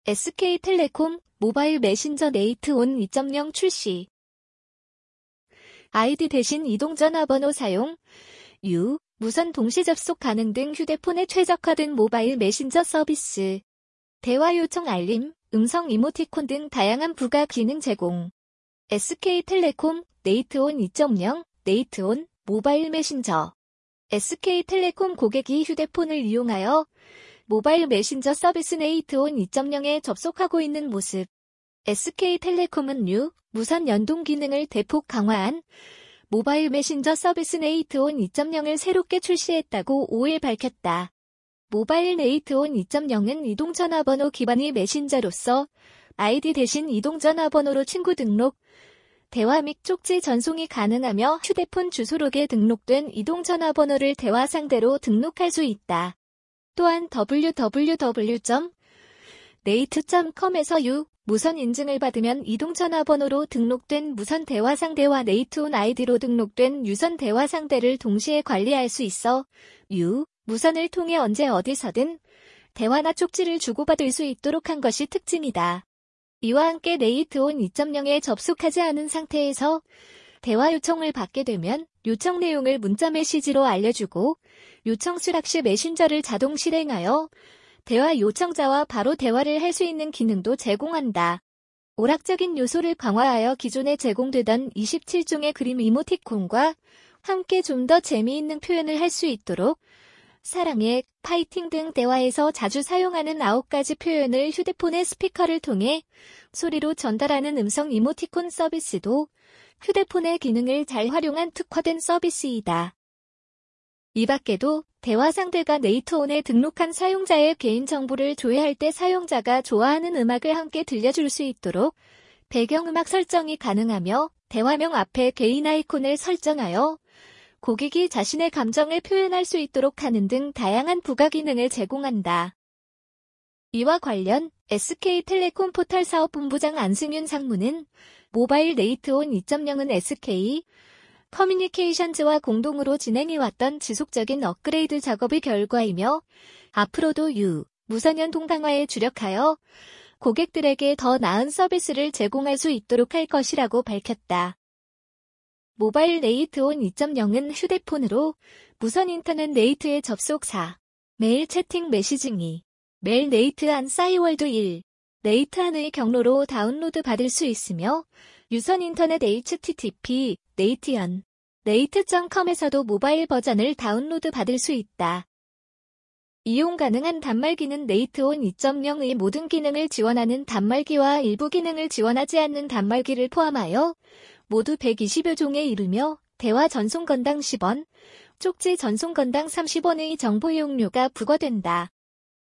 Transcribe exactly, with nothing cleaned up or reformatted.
에스케이텔레콤 모바일 메신저 네이트온 이 점 영 출시. 아이디 대신 이동전화번호 사용, 유, 무선 동시 접속 가능 등 휴대폰에 최적화된 모바일 메신저 서비스. 대화 요청 알림, 음성 이모티콘 등 다양한 부가 기능 제공. 에스케이텔레콤 네이트온 이 점 영 네이트온 모바일 메신저. 에스케이텔레콤 고객이 휴대폰을 이용하여 모바일 메신저 서비스 네이트온 이 점 영에 접속하고 있는 모습. 에스케이텔레콤은 유, 무선 연동 기능을 대폭 강화한 모바일 메신저 서비스 네이트온 이 점 영을 새롭게 출시했다고 오일 밝혔다. 모바일 네이트온 이 점 영은 이동전화번호 기반의 메신저로서 아이디 대신 이동전화번호로 친구 등록, 대화 및 쪽지 전송이 가능하며 휴대폰 주소록에 등록된 이동전화번호를 대화 상대로 등록할 수 있다. 또한 더블유 더블유 더블유 점 네이트 점 컴에서 유, 무선 인증을 받으면 이동전화번호로 등록된 무선 대화 상대와 네이트온 아이디로 등록된 유선 대화 상대를 동시에 관리할 수 있어 유, 무선을 통해 언제 어디서든 대화나 쪽지를 주고받을 수 있도록 한 것이 특징이다. 이와 함께 네이트온 이 점 영에 접속하지 않은 상태에서 대화 요청을 받게 되면 요청 내용을 문자 메시지로 알려주고 요청 수락 시 메신저를 자동 실행하여 대화 요청자와 바로 대화를 할 수 있는 기능도 제공한다. 오락적인 요소를 강화하여 기존에 제공되던 이십칠 종의 그림 이모티콘과 함께 좀 더 재미있는 표현을 할 수 있도록 사랑해, 파이팅 등 대화에서 자주 사용하는 아홉 가지 표현을 휴대폰의 스피커를 통해 소리로 전달하는 음성 이모티콘 서비스도 휴대폰의 기능을 잘 활용한 특화된 서비스이다. 이 밖에도 대화 상대가 네이트온에 등록한 사용자의 개인정보를 조회할 때 사용자가 좋아하는 음악을 함께 들려줄 수 있도록 배경음악 설정이 가능하며 대화명 앞에 개인 아이콘을 설정하여 고객이 자신의 감정을 표현할 수 있도록 하는 등 다양한 부가 기능을 제공한다. 이와 관련 에스케이텔레콤 포털 사업본부장 안승윤 상무는 모바일 네이트온 이 점 영은 에스케이 커뮤니케이션즈와 공동으로 진행해왔던 지속적인 업그레이드 작업의 결과이며 앞으로도 유, 무선 연동 강화에 주력하여 고객들에게 더 나은 서비스를 제공할 수 있도록 할 것이라고 밝혔다. 모바일 네이트온 이 점 영은 휴대폰으로 무선 인터넷 네이트에 접속 사, 메일 채팅 메시징 이, 메일 네이트 안 싸이월드 일, 네이트 안의 경로로 다운로드 받을 수 있으며 유선 인터넷 에이치티티피, 네이트연, 네이트 점 컴에서도 모바일 버전을 다운로드 받을 수 있다. 이용 가능한 단말기는 네이트온 이 점 영의 모든 기능을 지원하는 단말기와 일부 기능을 지원하지 않는 단말기를 포함하여 모두 백이십여 종에 이르며 대화 전송 건당 십 원, 쪽지 전송 건당 삼십 원의 정보 이용료가 부과된다.